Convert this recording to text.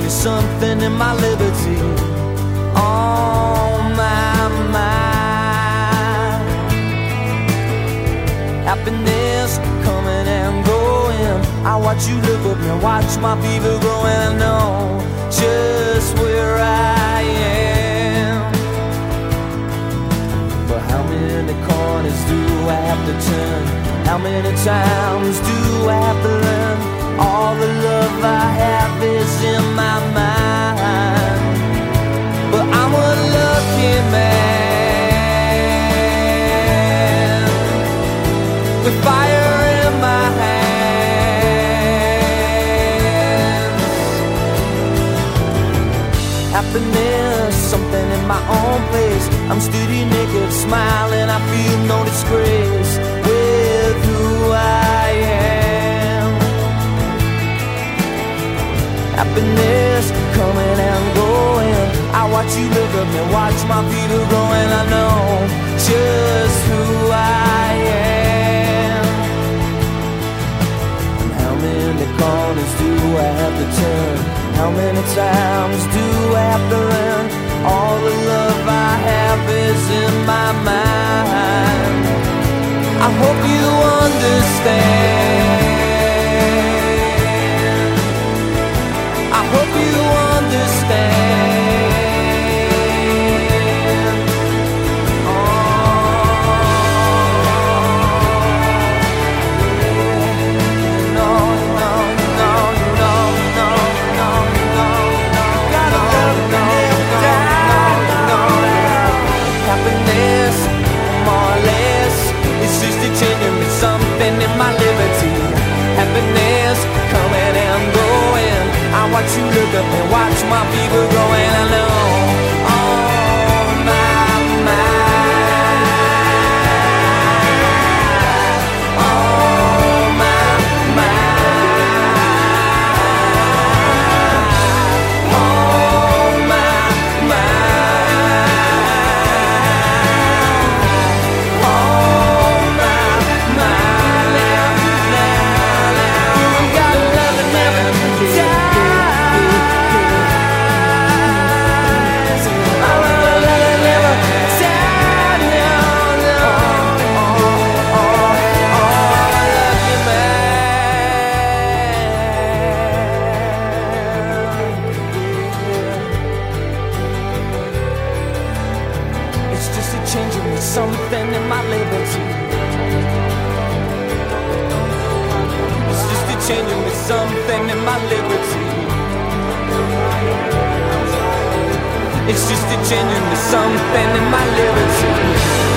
me something in my liberty. On my mind, happiness coming and going. I watch you look up and watch my fever growing. I know just where I am, but how many corners do I have to turn? How many times do I have to learn? All the love I have is in my mind, but I'm a lucky man with fire in my hands. Happiness, something in my own place. I'm steady naked, smiling, I feel no disgrace with who I am. Happiness coming and going. I watch you look up and watch my feet are growing. I know just who I am. And how many corners do I have to turn? How many times do I have to learn? All the love I have is in my mind. I hope you understand. I hope you understand. Oh, no, no, no, no, no, no, no, no. Gotta love me down. Happiness, more or less, it's just a changing me something in my liberty. Happiness coming and going. I watch you look up and watch my fever growing. I know on my mind, on my mind, on my mind, on my mind. You got love that never dies. Changing me something in my liberty. It's just a changing me something in my liberty. It's just a changing me something in my liberty.